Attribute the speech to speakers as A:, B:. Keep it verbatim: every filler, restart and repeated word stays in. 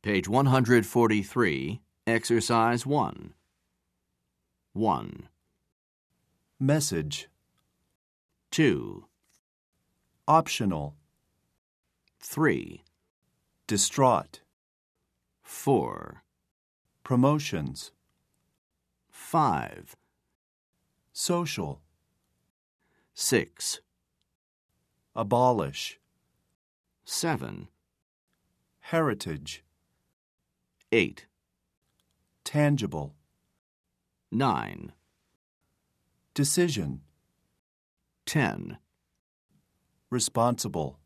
A: Page one hundred forty-three, Exercise one. one.
B: Message.
A: two.
B: Optional.
A: three.
B: Distraught.
A: four.
B: Promotions.
A: five.
B: Social.
A: six.
B: Abolish.
A: seven.
B: Heritage.
A: eight.
B: Tangible.
A: nine.
B: Decision.
A: ten.
B: Responsible.